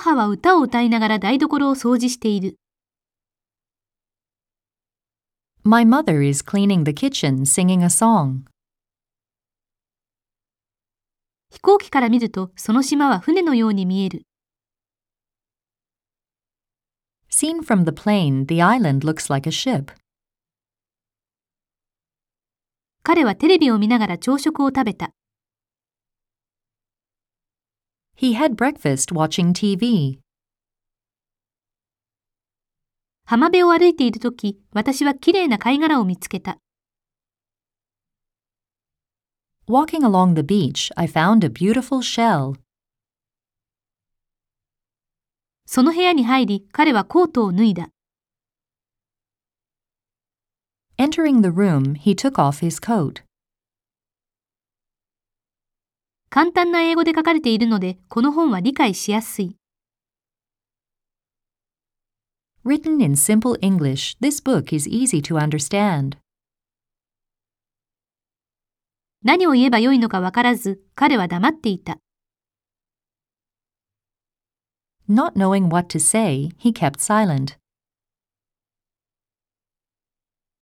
母は歌を歌いながら台所を掃除している。 My mother is cleaning the kitchen singing a song. 飛行機から見るとその島は船のように見える。 Seen from the plane, the island looks like a ship. 彼はテレビを見ながら朝食を食べた。 He had breakfast watching TV. 浜辺を歩いているとき、私はきれいな貝殻を見つけた。 Walking along the beach, I found a beautiful shell. その部屋に入り、彼はコートを脱いだ。 Entering the room, he took off his coat. 簡単な英語で書かれているので、この本は理解しやすい。 Written in simple English, this book is easy to understand. 何を言えばよいのかわからず、彼は黙っていた。 Not knowing what to say, he kept silent.